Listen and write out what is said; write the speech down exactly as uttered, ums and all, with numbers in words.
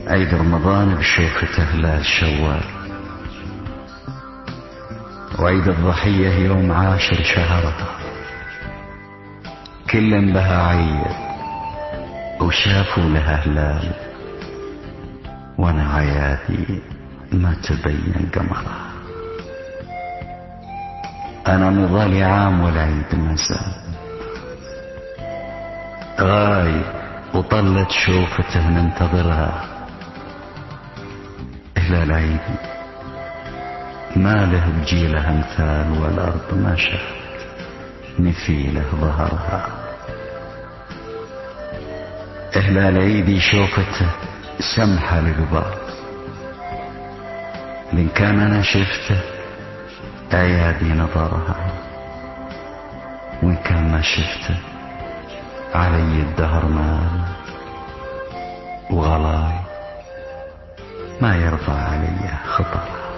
عيد رمضان بشوفته هلال شوال، وعيد الضحية يوم عاشر شهرها، كل بها عيد وشافوا لها هلال، وانا عيادي ما تبين قمرها. انا مضالي عام والعيد مازال غايب، وطلت شوفته ننتظرها. هلال عيد ما له بجيله امثال، والارض ما شافت مثيله ظهرها. هلال عيدي شوفته سمحة القبال، لإن كان أنا شفته عيادي نظرها، وإن كان ما شفته علي الدهر مال، وغلاي ما يرضى علي خطرها.